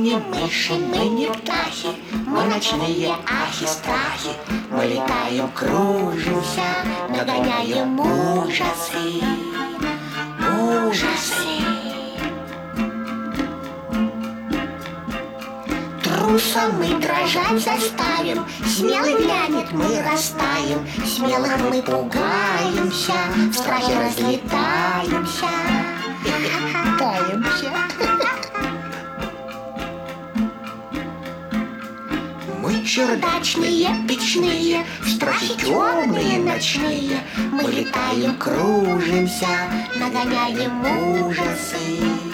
не мыши, мы не птахи, мы ночные ахи-страхи. Мы летаем, кружимся, нагоняем ужасы, ужасы. Труса мы дрожать заставим, смелый глянет, мы растаем, смелых мы пугаемся, в страхе разлетаемся, таемся. Мы чердачные, печные, в страхе темные ночные. Мы летаем, кружимся, нагоняем ужасы.